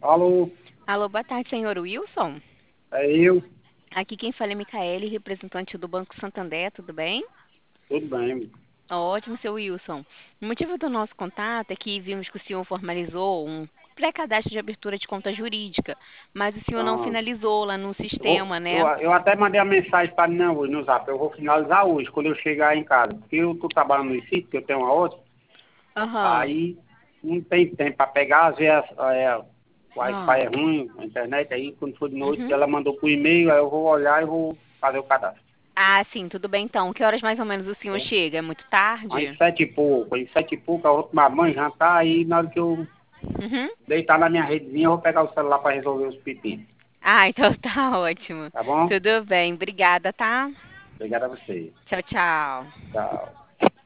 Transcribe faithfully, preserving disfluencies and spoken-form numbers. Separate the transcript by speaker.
Speaker 1: Alô,
Speaker 2: Alô, boa tarde, senhor Wilson.
Speaker 1: é eu.
Speaker 2: Aqui quem fala é Micaele, representante do Banco Santander, tudo bem?
Speaker 1: Tudo bem?
Speaker 2: Ótimo, seu Wilson. O motivo do nosso contato é que vimos que o senhor formalizou um pré-cadastro de abertura de conta jurídica, mas o senhor não
Speaker 1: Ah,
Speaker 2: finalizou lá no
Speaker 1: eu, vou,
Speaker 2: sistema,
Speaker 1: eu,
Speaker 2: né?
Speaker 1: eu até mandei a mensagem para mim hoje no Zap. Eu vou finalizar hoje, quando eu chegar em casa. Porque eu estou trabalhando no sítio, que eu tenho uma outra.
Speaker 2: Aham.
Speaker 1: Aí não tem tempo para pegar. Às vezes é, o Wi-Fi
Speaker 2: Ah.
Speaker 1: é ruim, a internet. Aí quando for de noite,
Speaker 2: Uhum.
Speaker 1: ela mandou por e-mail. Aí eu vou olhar e vou fazer o cadastro.
Speaker 2: Ah, sim, tudo bem então. Que horas mais ou menos o senhor
Speaker 1: Tá bom?
Speaker 2: chega? É muito
Speaker 1: Às
Speaker 2: tarde?
Speaker 1: sete e pouco. Às sete e pouco, a outra mamãe já tá aí. Na hora que eu
Speaker 2: Uhum.
Speaker 1: deitar na minha redezinha, eu vou pegar o celular para resolver os pepinos.
Speaker 2: Ah, então tá ótimo.
Speaker 1: Tá bom?
Speaker 2: Tudo bem, obrigada, tá?
Speaker 1: Obrigado a você.
Speaker 2: Tchau, tchau.
Speaker 1: Tchau.